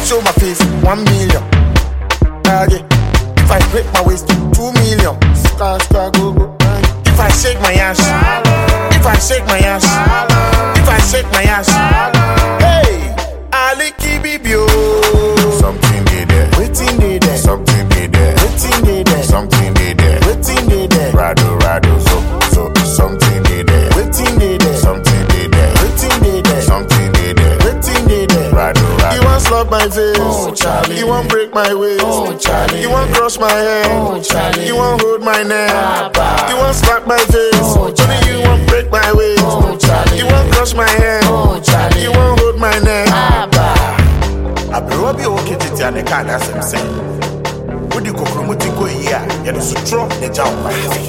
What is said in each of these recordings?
show my face, 1 million. If I break my waist, 2 million. Star, go. If I shake my ass, if I shake my ass, if I shake my ass, hey, Ali Kibibio. Something they there. Waiting they there. Something they there. Waiting they there. Something they there. Waiting they there. Rado, so, something they there. Waiting they there. Something they there. Waiting they there. Something they there. Waiting they there. Rado. You want slap my face, Oh, Charlie. You want break my waist, Oh, Charlie. You want crush my head, Oh, Charlie. You want hold my neck, Papa. You want slap my face, Oh, Only you want break my waist, Oh, Charlie. You want crush my head, Oh, Charlie. You want hold my neck. I be okay to tell the car that's him saying. Would you go from what you go here? You're the strong, the jump.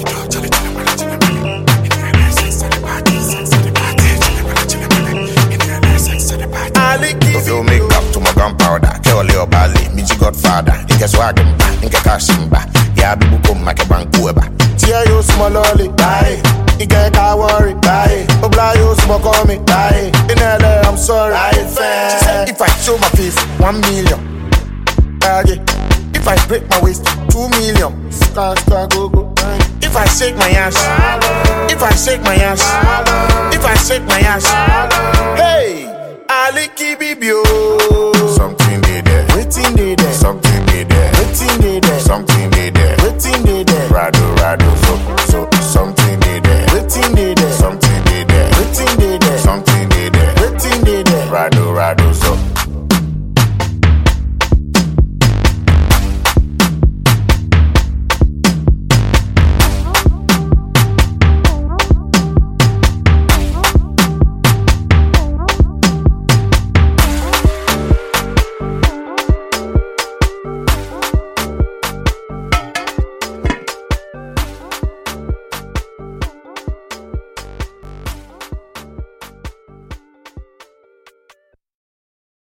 So make up to my gunpowder, tell your ballet, me godfather, in case wagon, in case cashimba, yeah, be book make a bank weba. Tia yo small lolly, bye. You get car worry, bye. Obla yo small call me, bye. In LA, I'm sorry, she said, if I show my face, 1 million. If I break my waist, 2 million. Star, go. If I shake my ass, if I shake my ass, if I shake my ass, hey, Ali Kibibio. Something